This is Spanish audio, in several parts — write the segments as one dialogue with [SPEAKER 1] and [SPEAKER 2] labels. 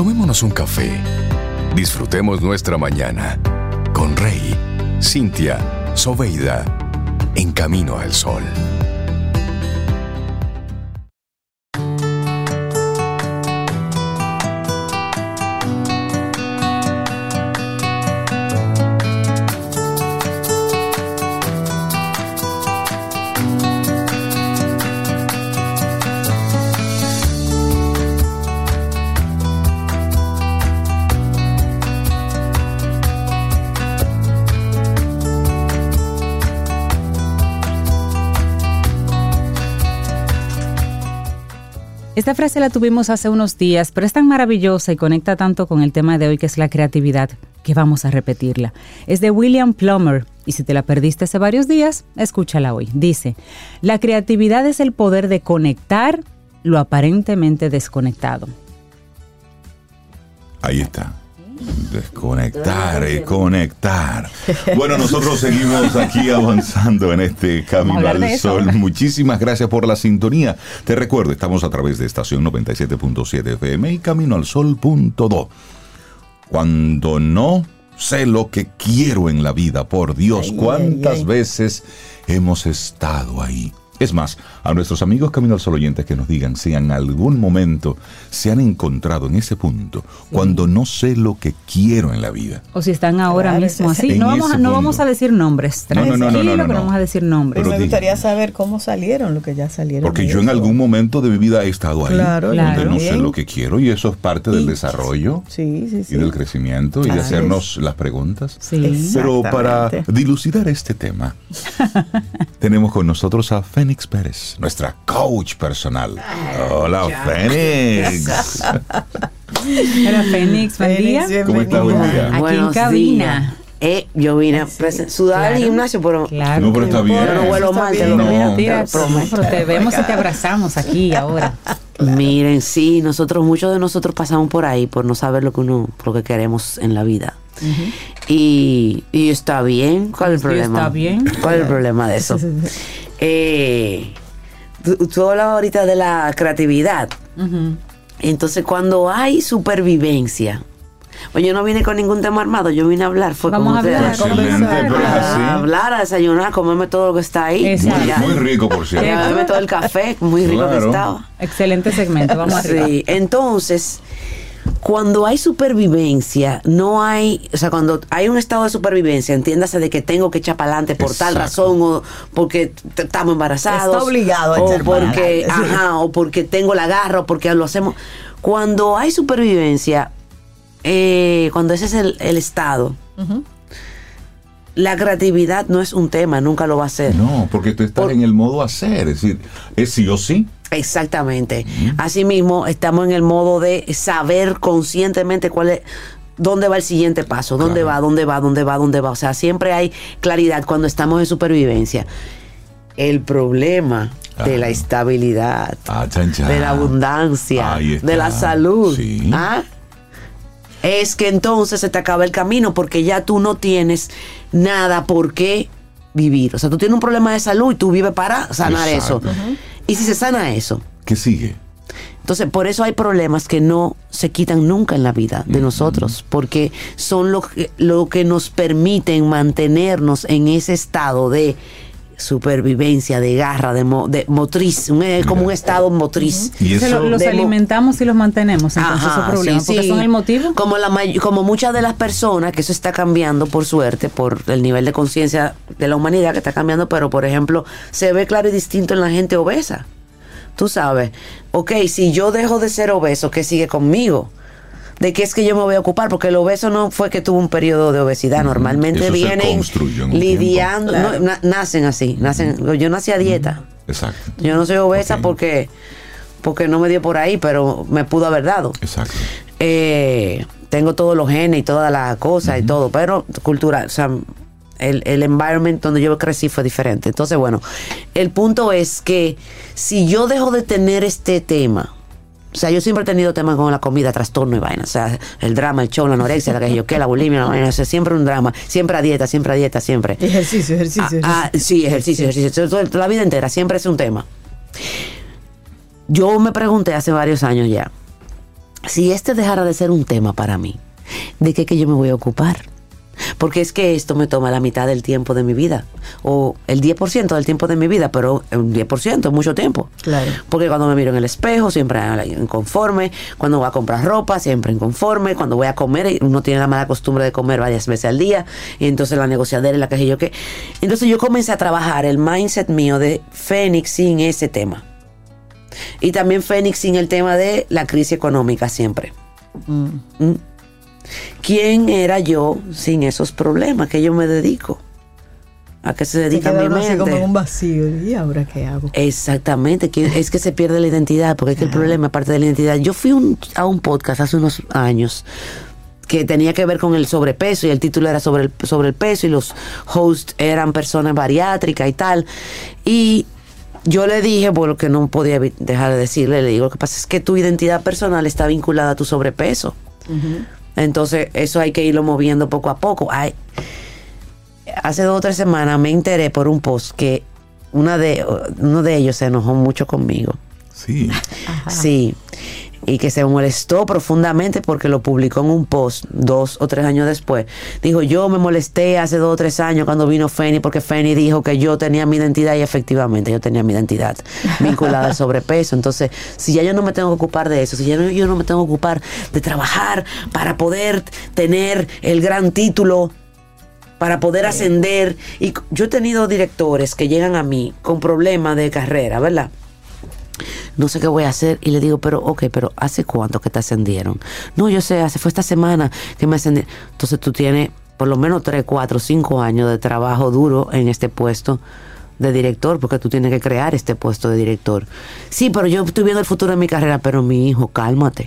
[SPEAKER 1] Tomémonos un café. Disfrutemos nuestra mañana con Rey, Cintia, Soveida, en Camino al Sol.
[SPEAKER 2] Esta frase la tuvimos hace unos días, pero es tan maravillosa y conecta tanto con el tema de hoy, que es la creatividad, que vamos a repetirla. Es de William Plummer, y si te la perdiste hace varios días, escúchala hoy. Dice: la creatividad es el poder de conectar lo aparentemente desconectado.
[SPEAKER 3] Ahí está. Desconectar y conectar. Bueno, nosotros seguimos aquí avanzando en este Camino al Sol. Muchísimas gracias por la sintonía. Te recuerdo, estamos a través de estación 97.7 FM y caminoalsol.do. Cuando no sé lo que quiero en la vida, por Dios, cuántas veces hemos estado ahí. Es más, a nuestros amigos Camino al Sol oyentes, que nos digan si en algún momento se han encontrado en ese punto, cuando no sé lo que quiero en la vida.
[SPEAKER 2] O si están ahora mismo así. No vamos a decir nombres.
[SPEAKER 3] No,
[SPEAKER 2] vamos a decir nombres.
[SPEAKER 4] Pero me gustaría saber cómo salieron, lo que ya salieron.
[SPEAKER 3] Porque yo en algún momento de mi vida he estado ahí, donde no sé lo que quiero, y eso es parte del desarrollo y del crecimiento y de hacernos las preguntas.
[SPEAKER 2] Sí.
[SPEAKER 3] Pero para dilucidar este tema, tenemos con nosotros a Fénix Pérez, nuestra coach personal. Hola, Fénix.
[SPEAKER 2] Hola, Fénix, buen día.
[SPEAKER 3] ¿Cómo estás? Buen día.
[SPEAKER 2] Aquí en cabina.
[SPEAKER 5] Yo vine a sudar al gimnasio, pero
[SPEAKER 3] no, pero está bien.
[SPEAKER 5] Pero no huelo mal, te lo prometo.
[SPEAKER 2] Pero te vemos y te abrazamos aquí ahora.
[SPEAKER 5] Miren, sí, muchos de nosotros pasamos por ahí por no saber lo que queremos en la vida. Uh-huh. Y está bien. ¿Cuál es el problema?
[SPEAKER 2] Está bien.
[SPEAKER 5] ¿Cuál es el problema de eso? Tú hablabas ahorita de la creatividad. Uh-huh. Entonces, cuando hay supervivencia, pues yo no vine con ningún tema armado, yo vine a hablar.
[SPEAKER 2] Vamos a
[SPEAKER 5] hablar, a desayunar, a comerme todo lo que está ahí.
[SPEAKER 3] Muy rico, por cierto.
[SPEAKER 5] Beberme todo el café, muy rico que estaba.
[SPEAKER 2] Excelente segmento, vamos arriba.
[SPEAKER 5] Sí, entonces, cuando hay supervivencia, cuando hay un estado de supervivencia, entiéndase de que tengo que echar para adelante por tal razón, o porque estamos embarazados.
[SPEAKER 4] Está obligado a echar
[SPEAKER 5] para adelante. O porque tengo la garra, o porque lo hacemos. Cuando hay supervivencia, cuando ese es el estado, uh-huh, la creatividad no es un tema, nunca lo va a ser.
[SPEAKER 3] No, porque tú estás en el modo hacer, es decir, es sí o sí.
[SPEAKER 5] Exactamente. Uh-huh. Asimismo, estamos en el modo de saber conscientemente dónde va el siguiente paso, dónde va. O sea, siempre hay claridad cuando estamos en supervivencia. El problema de la estabilidad, de la abundancia, de la salud, es que entonces se te acaba el camino, porque ya tú no tienes nada por qué vivir. O sea, tú tienes un problema de salud y tú vives para sanar eso. Uh-huh. Y si se sana eso,
[SPEAKER 3] ¿qué sigue?
[SPEAKER 5] Entonces, por eso hay problemas que no se quitan nunca en la vida de nosotros, porque son lo que nos permiten mantenernos en ese estado de supervivencia, de garra, de motriz, como un estado motriz.
[SPEAKER 3] ¿Y eso?
[SPEAKER 2] Los alimentamos y los mantenemos, entonces esos problemas, porque son el motivo.
[SPEAKER 5] Como muchas de las personas, que eso está cambiando por suerte, por el nivel de conciencia de la humanidad que está cambiando, pero por ejemplo, se ve claro y distinto en la gente obesa. Tú sabes, si yo dejo de ser obeso, ¿qué sigue conmigo? ¿De qué es que yo me voy a ocupar? Porque el obeso no fue que tuvo un periodo de obesidad. Normalmente
[SPEAKER 3] eso
[SPEAKER 5] vienen lidiando, nacen así. Yo nací a dieta.
[SPEAKER 3] Exacto.
[SPEAKER 5] Yo no soy obesa porque no me dio por ahí, pero me pudo haber dado.
[SPEAKER 3] Exacto.
[SPEAKER 5] Tengo todos los genes y todas las cosas y todo, pero cultural. O sea, el environment donde yo crecí fue diferente. Entonces, bueno, el punto es que si yo dejo de tener este tema, o sea, yo siempre he tenido temas con la comida, trastorno y vaina. O sea, el drama, el show, la anorexia, la bulimia, la vaina. O sea, siempre un drama. Siempre a dieta.
[SPEAKER 4] Ejercicio.
[SPEAKER 5] Sí, ejercicio. La vida entera, siempre es un tema. Yo me pregunté hace varios años ya, si este dejara de ser un tema para mí, ¿de qué que yo me voy a ocupar? Porque es que esto me toma la mitad del tiempo de mi vida, o el 10% del tiempo de mi vida, pero un 10% es mucho tiempo.
[SPEAKER 4] Claro.
[SPEAKER 5] Porque cuando me miro en el espejo, siempre inconforme. Cuando voy a comprar ropa, siempre inconforme. Cuando voy a comer, uno tiene la mala costumbre de comer varias veces al día. Y entonces la negociadera y la que yo qué. Entonces yo comencé a trabajar el mindset mío de Fénix sin ese tema. Y también Fénix sin el tema de la crisis económica siempre. ¿Quién era yo sin esos problemas? ¿Qué yo me dedico? ¿A qué se dedica mi mente?
[SPEAKER 4] Así como un vacío. ¿Y ahora qué hago?
[SPEAKER 5] Exactamente. Es que se pierde la identidad, porque es que el problema es parte de la identidad. Yo fui a un podcast hace unos años que tenía que ver con el sobrepeso, y el título era sobre el peso, y los hosts eran personas bariátricas y tal. Y yo le dije, por lo que no podía dejar de decirle, le digo, lo que pasa es que tu identidad personal está vinculada a tu sobrepeso. Entonces, eso hay que irlo moviendo poco a poco. Hace 2 o 3 semanas me enteré por un post que uno de ellos se enojó mucho conmigo.
[SPEAKER 3] Sí.
[SPEAKER 5] Ajá. Sí. Y que se molestó profundamente porque lo publicó en un post 2 o 3 años después. Dijo, yo me molesté hace 2 o 3 años cuando vino Fénix, porque Fénix dijo que yo tenía mi identidad, y efectivamente yo tenía mi identidad vinculada al sobrepeso. Entonces, si ya yo no me tengo que ocupar de eso, si ya yo no me tengo que ocupar de trabajar para poder tener el gran título, para poder ascender. Y yo he tenido directores que llegan a mí con problemas de carrera, ¿verdad? No sé qué voy a hacer, y le digo, pero ¿hace cuánto que te ascendieron? No, yo sé, fue esta semana que me ascendieron. Entonces tú tienes por lo menos 3, 4, 5 años de trabajo duro en este puesto de director, porque tú tienes que crear este puesto de director. Sí, pero yo estoy viendo el futuro de mi carrera. Pero mi hijo, cálmate.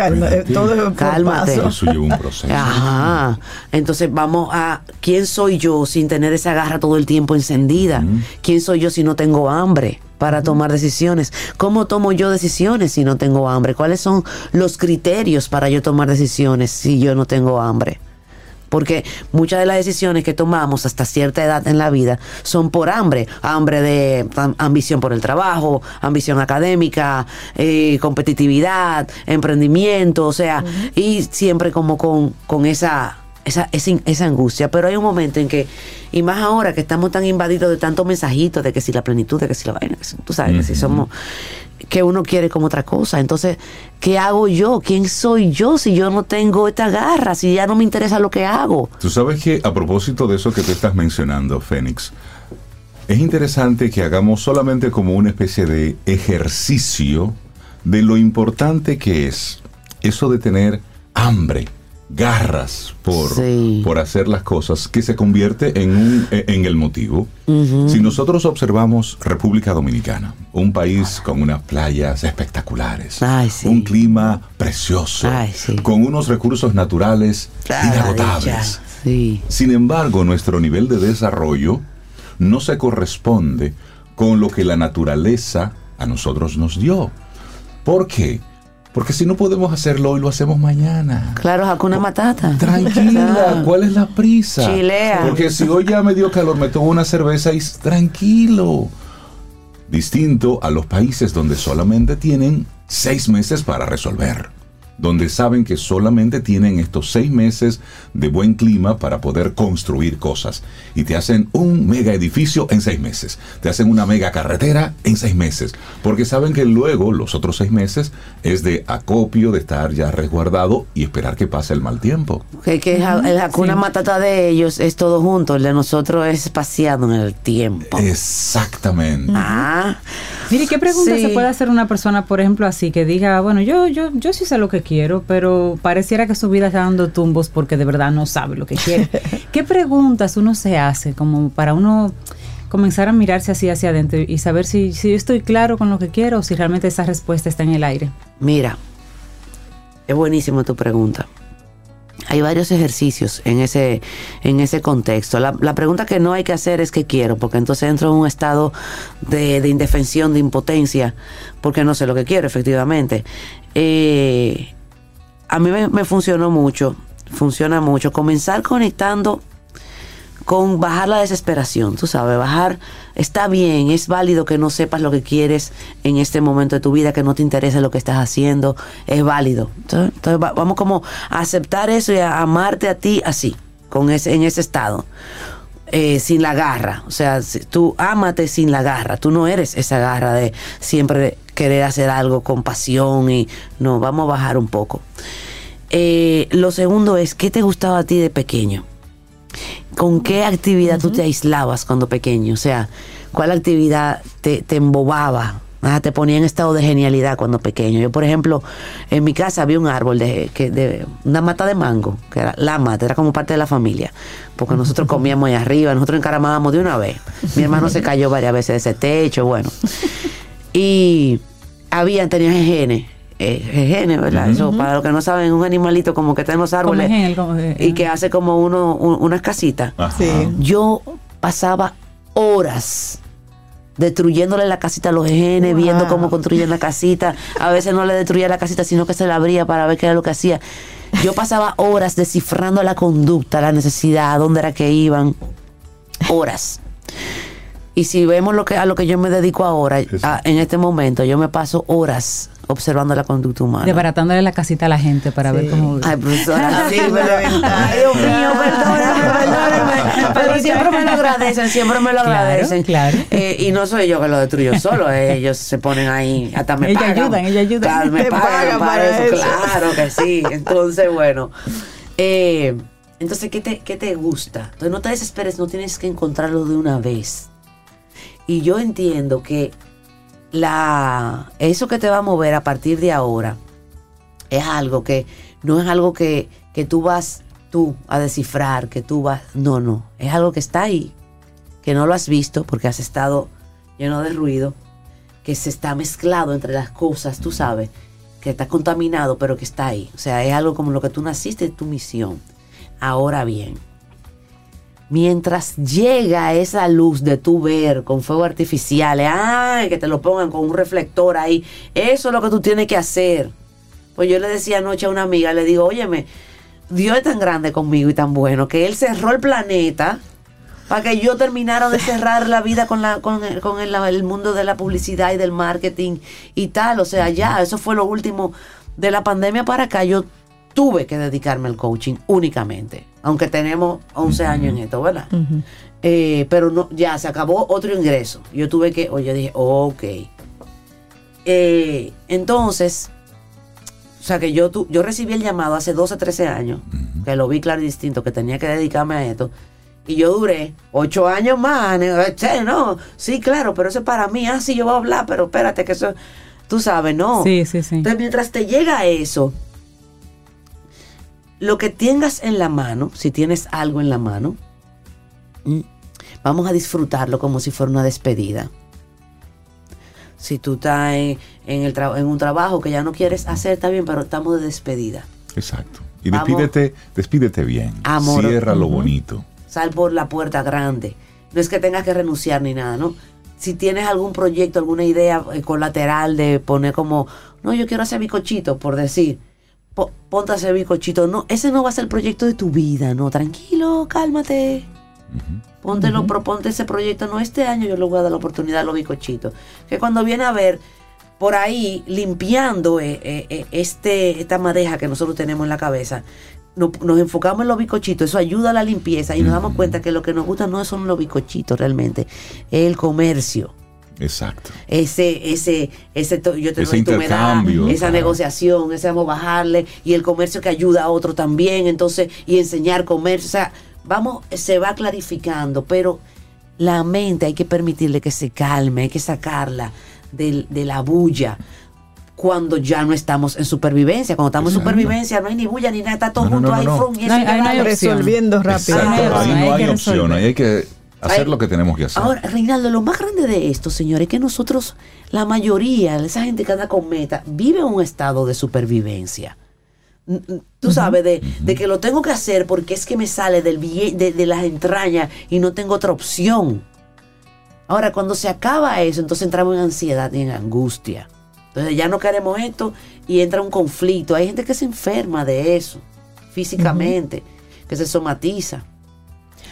[SPEAKER 3] Cálmate. Eso lleva un proceso.
[SPEAKER 5] Ajá. Entonces vamos a, ¿quién soy yo sin tener esa garra todo el tiempo encendida? ¿Quién soy yo si no tengo hambre para tomar decisiones? ¿Cómo tomo yo decisiones si no tengo hambre? ¿Cuáles son los criterios para yo tomar decisiones si yo no tengo hambre? Porque muchas de las decisiones que tomamos hasta cierta edad en la vida son por hambre de ambición por el trabajo, ambición académica, competitividad, emprendimiento, o sea, y siempre como con esa angustia. Pero hay un momento en que, y más ahora que estamos tan invadidos de tantos mensajitos de que si la plenitud, de que si la vaina, que si, tú sabes, que si somos, que uno quiere como otra cosa. Entonces, ¿qué hago yo? ¿Quién soy yo si yo no tengo esta garra? Si ya no me interesa lo que hago.
[SPEAKER 3] Tú sabes que a propósito de eso que tú estás mencionando, Fénix, es interesante que hagamos solamente como una especie de ejercicio de lo importante que es eso de tener hambre, garras por hacer las cosas, que se convierte en el motivo. Si nosotros observamos República Dominicana, un país con unas playas espectaculares, un clima precioso, con unos recursos naturales inagotables. Sin embargo, nuestro nivel de desarrollo no se corresponde con lo que la naturaleza a nosotros nos dio. ¿Por qué? Porque si no podemos hacerlo hoy, lo hacemos mañana.
[SPEAKER 5] Claro, Hakuna Matata.
[SPEAKER 3] Tranquila, ¿cuál es la prisa?
[SPEAKER 5] Chilea.
[SPEAKER 3] Porque si hoy ya me dio calor, me tomo una cerveza y tranquilo. Distinto a los países donde solamente tienen 6 meses para resolver. Donde saben que solamente tienen estos 6 meses de buen clima para poder construir cosas. Y te hacen un mega edificio en 6 meses. Te hacen una mega carretera en 6 meses. Porque saben que luego, los otros 6 meses, es de acopio, de estar ya resguardado y esperar que pase el mal tiempo.
[SPEAKER 5] Que el Hakuna Matata de ellos es todo junto. El de nosotros es espaciado en el tiempo.
[SPEAKER 3] Exactamente.
[SPEAKER 2] Mire, ¿qué pregunta se puede hacer una persona, por ejemplo, así, que diga, bueno, yo sí sé lo que quiero, pero pareciera que su vida está dando tumbos porque de verdad no sabe lo que quiere? ¿Qué preguntas uno se hace como para uno comenzar a mirarse así hacia adentro y saber si yo estoy claro con lo que quiero o si realmente esa respuesta está en el aire?
[SPEAKER 5] Mira, es buenísima tu pregunta. Hay varios ejercicios en ese contexto. La pregunta que no hay que hacer es ¿qué quiero? Porque entonces entro en un estado de indefensión, de impotencia, porque no sé lo que quiero, efectivamente. A mí me funciona mucho comenzar conectando con bajar la desesperación, tú sabes, está bien, es válido que no sepas lo que quieres en este momento de tu vida, que no te interese lo que estás haciendo, es válido. Entonces vamos como a aceptar eso y a amarte a ti así, en ese estado, sin la garra. O sea, tú ámate sin la garra, tú no eres esa garra de siempre querer hacer algo con pasión y no, vamos a bajar un poco. Lo segundo es, ¿qué te gustaba a ti de pequeño? ¿Con qué actividad tú te aislabas cuando pequeño? O sea, ¿cuál actividad te embobaba? Te ponía en estado de genialidad cuando pequeño. Yo, por ejemplo, en mi casa había un árbol de una mata de mango, que era la mata, era como parte de la familia, porque nosotros comíamos ahí arriba, nosotros encaramábamos de una vez. Mi hermano se cayó varias veces de ese techo, bueno. Y tenía jejenes, ¿verdad? Eso, para los que no saben, un animalito como que está en los árboles y que hace como unas casitas.
[SPEAKER 4] Sí.
[SPEAKER 5] Yo pasaba horas destruyéndole la casita a los jejenes, viendo cómo construyen la casita. A veces no le destruía la casita, sino que se la abría para ver qué era lo que hacía. Yo pasaba horas descifrando la conducta, la necesidad, a dónde era que iban. Horas. Y si vemos a lo que yo me dedico ahora, en este momento, yo me paso horas observando la conducta humana.
[SPEAKER 2] Desbaratándole la casita a la gente para ver cómo...
[SPEAKER 5] Ay, profesora, sí, ay, Dios mío, perdóname. Pero siempre me lo agradecen.
[SPEAKER 2] Claro.
[SPEAKER 5] Y no soy yo que lo destruyo solo, ellos se ponen ahí, hasta me pagan.
[SPEAKER 2] Ella ayuda.
[SPEAKER 5] Claro, me pagan para eso, claro que sí. Entonces, bueno, entonces, ¿qué te gusta? Entonces, no te desesperes, no tienes que encontrarlo de una vez. Y yo entiendo que eso que te va a mover a partir de ahora es algo que no es algo que tú vas a descifrar, que tú vas... No, es algo que está ahí, que no lo has visto porque has estado lleno de ruido, que se está mezclado entre las cosas, tú sabes, que está contaminado, pero que está ahí. O sea, es algo como lo que tú naciste, tu misión. Ahora bien, mientras llega esa luz de tu ver con fuegos artificiales, que te lo pongan con un reflector ahí, eso es lo que tú tienes que hacer. Pues yo le decía anoche a una amiga, le digo, óyeme, Dios es tan grande conmigo y tan bueno que Él cerró el planeta para que yo terminara de cerrar la vida con el mundo de la publicidad y del marketing y tal. O sea, ya, eso fue lo último. De la pandemia para acá, yo tuve que dedicarme al coaching únicamente, aunque tenemos 11 años en esto, ¿verdad? Uh-huh. Pero no, ya se acabó otro ingreso. Yo dije, ok. Entonces, o sea que yo recibí el llamado hace 12, 13 años, uh-huh, que lo vi claro y distinto, que tenía que dedicarme a esto. Y yo duré 8 años más. No, sí, claro, pero eso es para mí. Sí, yo voy a hablar, pero espérate que eso, tú sabes, no.
[SPEAKER 2] Sí.
[SPEAKER 5] Entonces, mientras te llega eso, lo que tengas en la mano, si tienes algo en la mano, vamos a disfrutarlo como si fuera una despedida. Si tú estás en un trabajo que ya no quieres hacer, está bien, pero estamos de despedida.
[SPEAKER 3] Exacto. Y despídete bien.
[SPEAKER 5] Amor,
[SPEAKER 3] cierra lo bonito.
[SPEAKER 5] Sal por la puerta grande. No es que tengas que renunciar ni nada, ¿no? Si tienes algún proyecto, alguna idea colateral de poner como, no, yo quiero hacer bizcochito, por decir, ponte a hacer bizcochito. No, ese no va a ser el proyecto de tu vida, no, tranquilo, cálmate. Uh-huh. Proponte ese proyecto. No, este año yo le voy a dar la oportunidad a los bizcochitos. Que cuando viene a ver, por ahí, limpiando esta madeja que nosotros tenemos en la cabeza, nos enfocamos en los bizcochitos, eso ayuda a la limpieza y nos damos cuenta que lo que nos gusta no son los bizcochitos realmente, es el comercio.
[SPEAKER 3] Exacto.
[SPEAKER 5] Yo te doy, tú me das, esa negociación, ese vamos a bajarle, y el comercio que ayuda a otro también, entonces, y enseñar comercio, o sea, se va clarificando, pero la mente hay que permitirle que se calme, hay que sacarla de la bulla. Cuando ya no estamos en supervivencia. Cuando estamos en supervivencia no hay ni bulla ni nada, está todo junto ahí.
[SPEAKER 2] No hay
[SPEAKER 4] resolviendo rápido.
[SPEAKER 3] Ahí no hay opción, ahí hay que hacer lo que tenemos que hacer.
[SPEAKER 5] Ahora, Reinaldo, lo más grande de esto, señores, es que nosotros, la mayoría de esa gente que anda con meta, vive en un estado de supervivencia. Tú sabes, de que lo tengo que hacer porque es que me sale de las entrañas y no tengo otra opción. Ahora, cuando se acaba eso, entonces entramos en ansiedad y en angustia. Entonces ya no queremos esto y entra un conflicto. Hay gente que se enferma de eso físicamente, que se somatiza.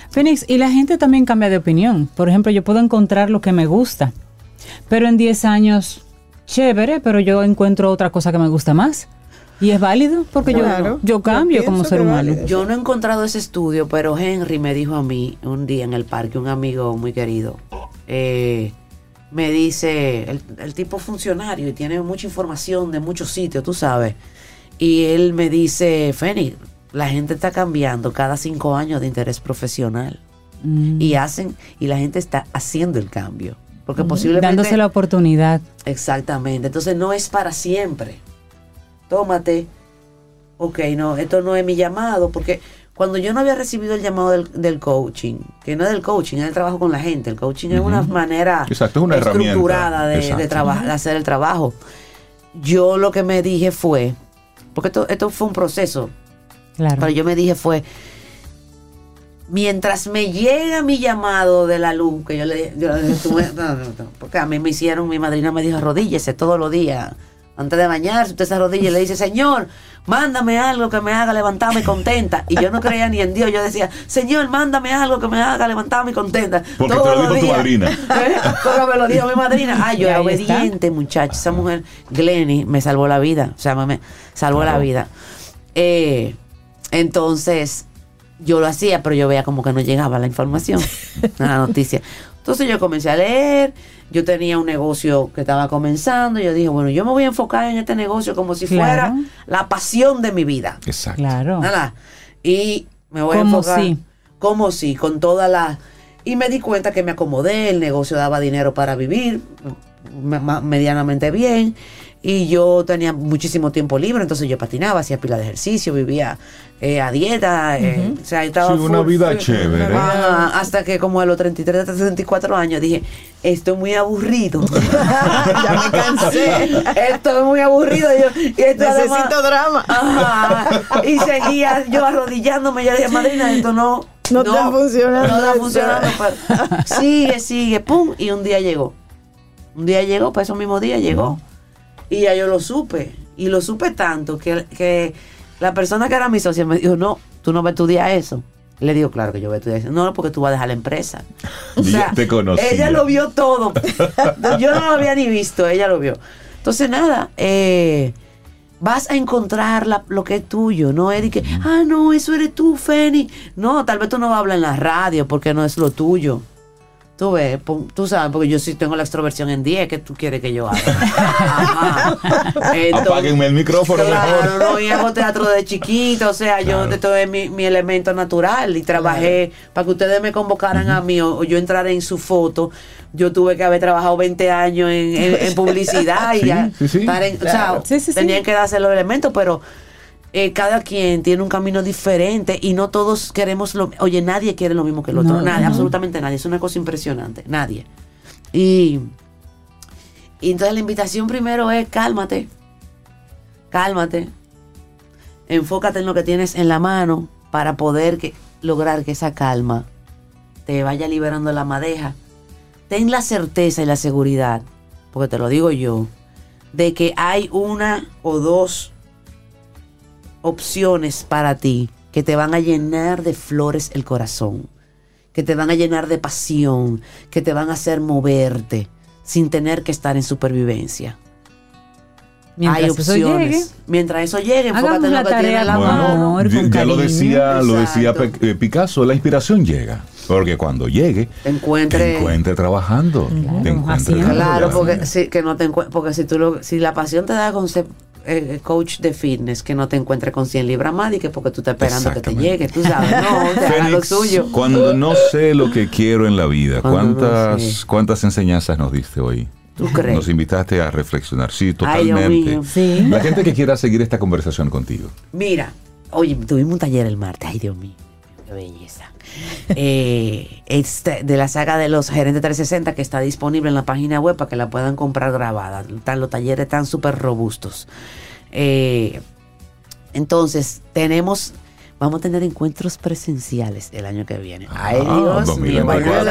[SPEAKER 2] Fénix, y la gente también cambia de opinión. Por ejemplo, yo puedo encontrar lo que me gusta, pero en 10 años, chévere, pero yo encuentro otra cosa que me gusta más. Y es válido, porque yo cambio como ser humano.
[SPEAKER 5] Yo no he encontrado ese estudio, pero Henry me dijo a mí un día en el parque, un amigo muy querido, me dice, el tipo funcionario y tiene mucha información de muchos sitios, tú sabes. Y él me dice, Fénix, la gente está cambiando cada 5 años de interés profesional. Y la gente está haciendo el cambio. Porque posiblemente...
[SPEAKER 2] dándose la oportunidad.
[SPEAKER 5] Exactamente. Entonces no es para siempre. Tómate. Ok, no, esto no es mi llamado. Porque cuando yo no había recibido el llamado del coaching, que no es del coaching, es el trabajo con la gente. El coaching es una manera
[SPEAKER 3] Exacto, es una
[SPEAKER 5] estructurada de trabajar, de hacer el trabajo. Yo lo que me dije fue, porque esto fue un proceso,
[SPEAKER 2] Claro.
[SPEAKER 5] pero yo me dije fue, mientras me llega mi llamado de la luz, que yo le dije, no, porque a mí me hicieron, mi madrina me dijo, arrodíllese todos los días, antes de bañarse, usted se arrodilla y le dice, Señor, mándame algo que me haga levantarme contenta. Y yo no creía ni en Dios, yo decía, Señor, mándame algo que me haga levantarme contenta.
[SPEAKER 3] Porque te lo dijo tu madrina.
[SPEAKER 5] Porque me lo dijo mi madrina. Ay, yo era obediente, muchacha. Esa mujer, Glenny, me salvó la vida. O sea, me salvó la vida. Entonces, yo lo hacía, pero yo veía como que no llegaba la información, la noticia. Entonces yo comencé a leer, yo tenía un negocio que estaba comenzando, y yo dije, bueno, yo me voy a enfocar en este negocio como si fuera la pasión de mi vida.
[SPEAKER 3] Exacto.
[SPEAKER 2] Claro.
[SPEAKER 5] Nada. Y me voy a enfocar como si, con toda la... Y me di cuenta que me acomodé, el negocio daba dinero para vivir medianamente bien, y yo tenía muchísimo tiempo libre, entonces yo patinaba, hacía pila de ejercicio, vivía a dieta, o sea, estaba
[SPEAKER 3] una vida chévere.
[SPEAKER 5] Hasta que como a los 33, 34 años dije, esto es muy aburrido.
[SPEAKER 4] Ya me cansé.
[SPEAKER 5] Esto es muy aburrido.
[SPEAKER 4] Necesito drama.
[SPEAKER 5] Y seguía yo arrodillándome, yo dije, madrina, esto no
[SPEAKER 4] está funcionando.
[SPEAKER 5] No está funcionando. Pero sigue, pum, y un día llegó, para ese mismo día llegó. Y ya yo lo supe. Y lo supe tanto que la persona que era mi socia me dijo, no, tú no vas a estudiar eso. Le digo, claro que yo voy a estudiar eso. No, porque tú vas a dejar la empresa. O sea,
[SPEAKER 3] te conocía.
[SPEAKER 5] Ella lo vio todo. Yo no lo había ni visto, ella lo vio. Entonces, nada, vas a encontrar lo que es tuyo. No es de que, no, eso eres tú, Fénix. No, tal vez tú no vas a hablar en la radio porque no es lo tuyo. Tú ves, tú sabes, porque yo sí tengo la extroversión en 10, ¿qué tú quieres que yo haga? Entonces,
[SPEAKER 3] apáguenme el micrófono
[SPEAKER 5] mejor. No, y hago teatro de chiquito, o sea, yo esto es mi elemento natural y trabajé para que ustedes me convocaran a mí o yo entrara en su foto. Yo tuve que haber trabajado 20 años en publicidad y estar en, o sea, tenían que darse los elementos, pero cada quien tiene un camino diferente y no todos queremos nadie quiere lo mismo que el otro, nadie, absolutamente nadie, es una cosa impresionante, nadie. Y entonces la invitación primero es cálmate, enfócate en lo que tienes en la mano para poder lograr que esa calma te vaya liberando la madeja. Ten la certeza y la seguridad, porque te lo digo yo, de que hay una o dos opciones para ti que te van a llenar de flores el corazón, que te van a llenar de pasión, que te van a hacer moverte sin tener que estar en supervivencia. Hay opciones. Mientras eso llegue, enfócate en lo que tiene en la mano.
[SPEAKER 3] Ya lo decía Picasso, la inspiración llega. Porque cuando llegue, te encuentre trabajando.
[SPEAKER 5] Claro, porque si la pasión te da con ser coach de fitness, que no te encuentre con 100 libras más y que porque tú estás esperando que te llegue, tú sabes, no, te haga lo suyo.
[SPEAKER 3] Cuando no sé lo que quiero en la vida, ¿cuántas enseñanzas nos diste hoy?
[SPEAKER 5] ¿Tú crees?
[SPEAKER 3] Nos invitaste a reflexionar. Sí, totalmente.
[SPEAKER 5] Ay, Dios mío.
[SPEAKER 2] Sí.
[SPEAKER 3] La gente que quiera seguir esta conversación contigo.
[SPEAKER 5] Mira, oye, tuvimos un taller el martes. Ay, Dios mío, qué belleza. De la saga de los gerentes 360 que está disponible en la página web para que la puedan comprar grabada. Los talleres están súper robustos. Entonces, vamos a tener encuentros presenciales el año que viene. Ay, Dios mío.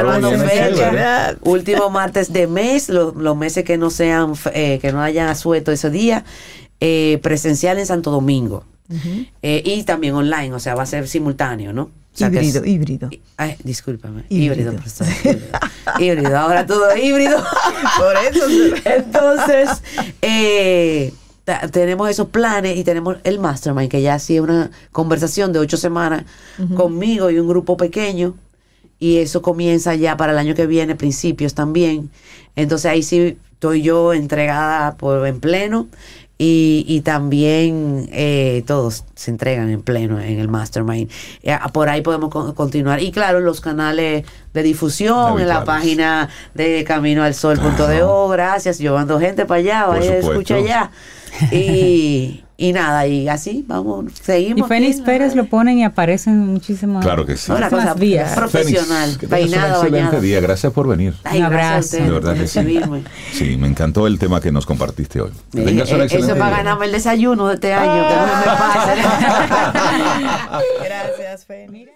[SPEAKER 5] Último martes de mes, los meses que no sean, que no hayan asueto ese día, presencial en Santo Domingo. Y también online, o sea, va a ser simultáneo, ¿no? O sea,
[SPEAKER 4] Híbrido.
[SPEAKER 5] Ay, discúlpame. Híbrido, profesor. Híbrido. Ahora todo es híbrido.
[SPEAKER 4] Por eso.
[SPEAKER 5] Entonces, tenemos esos planes y tenemos el Mastermind, que ya hacía una conversación de 8 semanas conmigo y un grupo pequeño. Y eso comienza ya para el año que viene, principios también. Entonces ahí sí estoy yo entregada en pleno. Y también todos se entregan en pleno en el Mastermind. Por ahí podemos continuar. Y claro, los canales de difusión, en la página de caminoalsol.do. Gracias, yo mando gente para allá, vaya, escucha allá. Y nada, y así vamos, seguimos.
[SPEAKER 2] Y Fénix Pérez lo ponen y aparecen muchísimas.
[SPEAKER 3] Claro que sí.
[SPEAKER 5] Una cosa
[SPEAKER 2] vías.
[SPEAKER 5] Profesional,
[SPEAKER 3] Fénix, que tengas
[SPEAKER 5] peinada,
[SPEAKER 3] un excelente
[SPEAKER 5] bañada.
[SPEAKER 3] día. Gracias por venir.
[SPEAKER 5] Ay,
[SPEAKER 2] Un abrazo.
[SPEAKER 5] gracias a ustedes
[SPEAKER 3] De verdad
[SPEAKER 5] por
[SPEAKER 3] que sí.
[SPEAKER 5] recibirme.
[SPEAKER 3] Sí, me encantó el tema que nos compartiste hoy. Que tengas un excelente
[SPEAKER 5] Eso es para
[SPEAKER 3] día.
[SPEAKER 5] ganarme el desayuno de este año, que no me pase.
[SPEAKER 4] Gracias, Fénix.